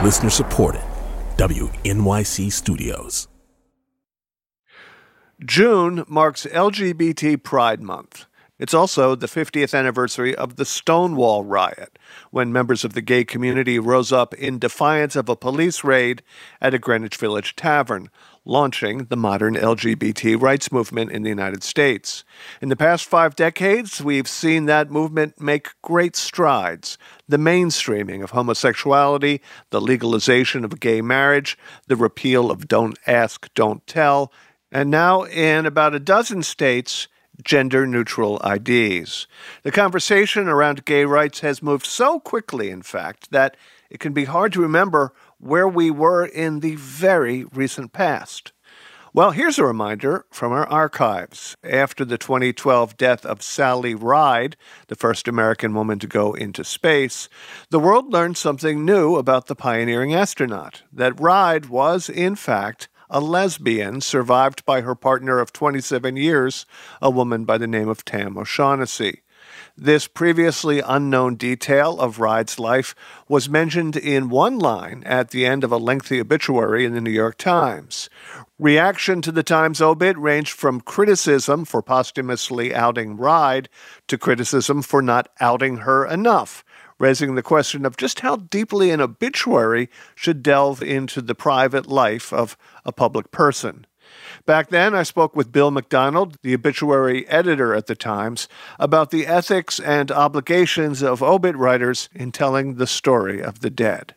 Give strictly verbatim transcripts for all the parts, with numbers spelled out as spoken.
Listener supported. W N Y C Studios. June marks L G B T Pride Month. It's also the fiftieth anniversary of the Stonewall riot, when members of the gay community rose up in defiance of a police raid at a Greenwich Village tavern, launching the modern L G B T rights movement in the United States. In the past five decades, we've seen that movement make great strides. The mainstreaming of homosexuality, the legalization of gay marriage, the repeal of Don't Ask, Don't Tell, and now in about a dozen states, gender-neutral I Ds. The conversation around gay rights has moved so quickly, in fact, that it can be hard to remember where we were in the very recent past. Well, here's a reminder from our archives. After the twenty twelve death of Sally Ride, the first American woman to go into space, the world learned something new about the pioneering astronaut, that Ride was, in fact, a lesbian survived by her partner of twenty-seven years, a woman by the name of Tam O'Shaughnessy. This previously unknown detail of Ride's life was mentioned in one line at the end of a lengthy obituary in the New York Times. Reaction to the Times obit ranged from criticism for posthumously outing Ride to criticism for not outing her enough, raising the question of just how deeply an obituary should delve into the private life of a public person. Back then, I spoke with Bill McDonald, the obituary editor at the Times, about the ethics and obligations of obit writers in telling the story of the dead.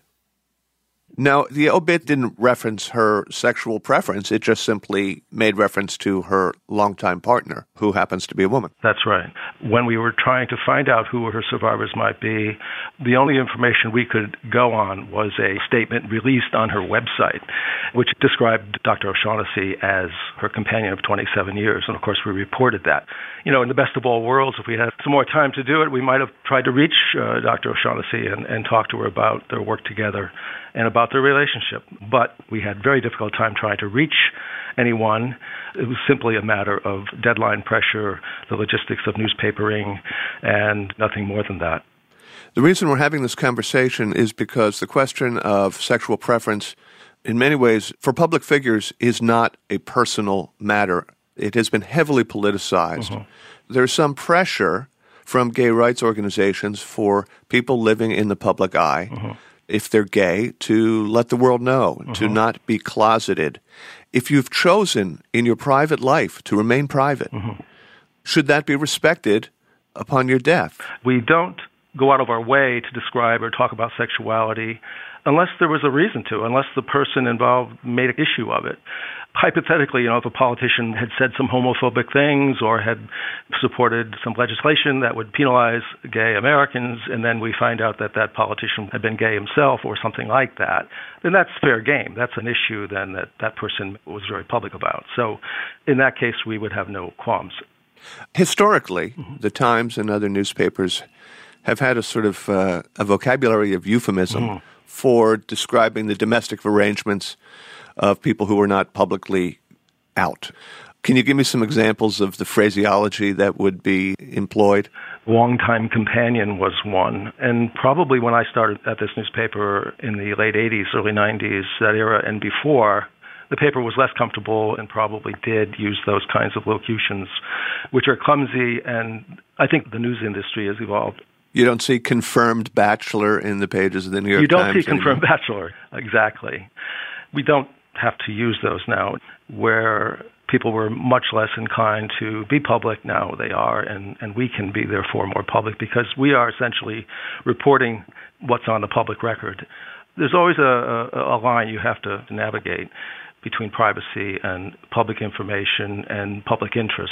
Now, the obit didn't reference her sexual preference. It just simply made reference to her longtime partner, who happens to be a woman. That's right. When we were trying to find out who her survivors might be, the only information we could go on was a statement released on her website, which described Doctor O'Shaughnessy as her companion of twenty-seven years. And, of course, we reported that. You know, in the best of all worlds, if we had some more time to do it, we might have tried to reach uh, Doctor O'Shaughnessy and, and talk to her about their work together and about their relationship. But we had very difficult time trying to reach anyone. It was simply a matter of deadline pressure, the logistics of newspapering, and nothing more than that. The reason we're having this conversation is because the question of sexual preference, in many ways, for public figures, is not a personal matter. It has been heavily politicized. Mm-hmm. There's some pressure from gay rights organizations for people living in the public eye, mm-hmm. if they're gay, to let the world know, mm-hmm. to not be closeted. If you've chosen in your private life to remain private, mm-hmm. should that be respected upon your death? We don't go out of our way to describe or talk about sexuality unless there was a reason to, unless the person involved made an issue of it. Hypothetically, you know, if a politician had said some homophobic things or had supported some legislation that would penalize gay Americans, and then we find out that that politician had been gay himself or something like that, then that's fair game. That's an issue then that that person was very public about. So in that case, we would have no qualms. Historically, mm-hmm. the Times and other newspapers have had a sort of uh, a vocabulary of euphemism mm-hmm. for describing the domestic arrangements of people who are not publicly out. Can you give me some examples of the phraseology that would be employed? Longtime companion was one. And probably when I started at this newspaper in the late eighties, early nineties, that era and before, the paper was less comfortable and probably did use those kinds of locutions, which are clumsy, and I think the news industry has evolved. You don't see confirmed bachelor in the pages of the New York Times. You don't Times see confirmed anymore. Bachelor, exactly. We don't have to use those now. Where people were much less inclined to be public, now they are, and, and we can be therefore more public because we are essentially reporting what's on the public record. There's always a, a, a line you have to navigate between privacy and public information and public interest.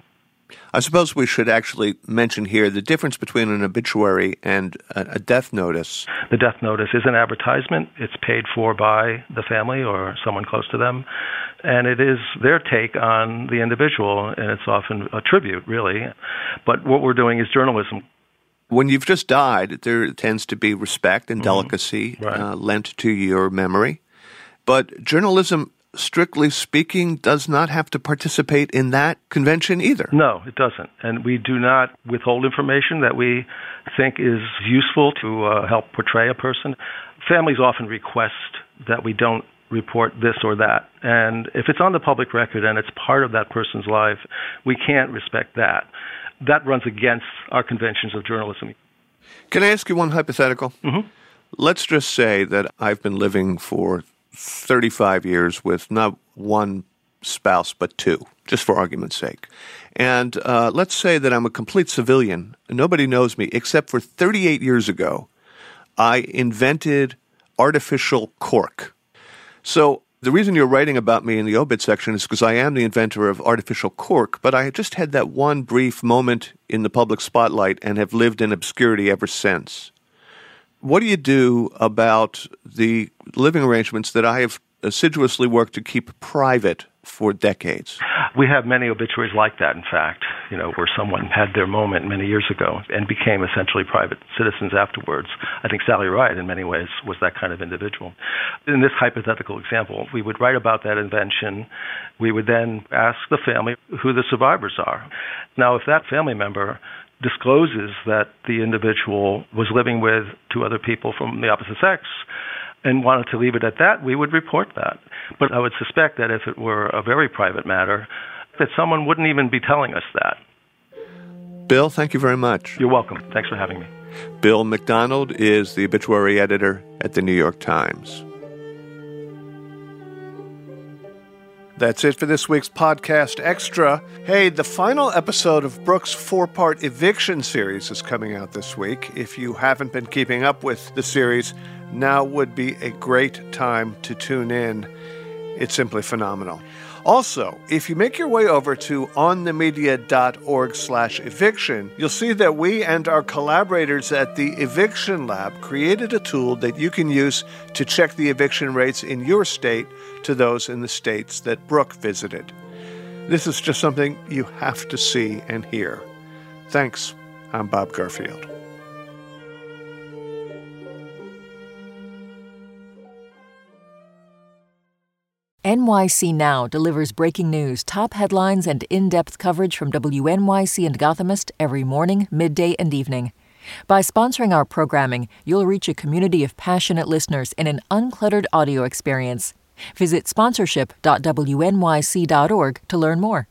I suppose we should actually mention here the difference between an obituary and a death notice. The death notice is an advertisement. It's paid for by the family or someone close to them, and it is their take on the individual, and it's often a tribute, really. But what we're doing is journalism. When you've just died, there tends to be respect and delicacy mm-hmm. right. uh, lent to your memory. But journalism strictly speaking, does not have to participate in that convention either. No, it doesn't. And we do not withhold information that we think is useful to uh, help portray a person. Families often request that we don't report this or that. And if it's on the public record and it's part of that person's life, we can't respect that. That runs against our conventions of journalism. Can I ask you one hypothetical? Mm-hmm. Let's just say that I've been living for thirty-five years with not one spouse but two, just for argument's sake. And uh, let's say that I'm a complete civilian. Nobody knows me, except for thirty-eight years ago, I invented artificial cork. So the reason you're writing about me in the obit section is because I am the inventor of artificial cork, but I just had that one brief moment in the public spotlight and have lived in obscurity ever since. What do you do about the living arrangements that I have assiduously worked to keep private for decades? We have many obituaries like that, in fact, you know, where someone had their moment many years ago and became essentially private citizens afterwards. I think Sally Ride, in many ways, was that kind of individual. In this hypothetical example, we would write about that invention. We would then ask the family who the survivors are. Now, if that family member discloses that the individual was living with two other people from the opposite sex and wanted to leave it at that, we would report that. But I would suspect that if it were a very private matter, that someone wouldn't even be telling us that. Bill, thank you very much. You're welcome. Thanks for having me. Bill McDonald is the obituary editor at the New York Times. That's it for this week's Podcast Extra. Hey, the final episode of Brooks' four-part eviction series is coming out this week. If you haven't been keeping up with the series, now would be a great time to tune in. It's simply phenomenal. Also, if you make your way over to onthemedia.org slash eviction, you'll see that we and our collaborators at the Eviction Lab created a tool that you can use to check the eviction rates in your state to those in the states that Brooke visited. This is just something you have to see and hear. Thanks. I'm Bob Garfield. N Y C Now delivers breaking news, top headlines, and in-depth coverage from W N Y C and Gothamist every morning, midday, and evening. By sponsoring our programming, you'll reach a community of passionate listeners in an uncluttered audio experience. Visit sponsorship dot W N Y C dot org to learn more.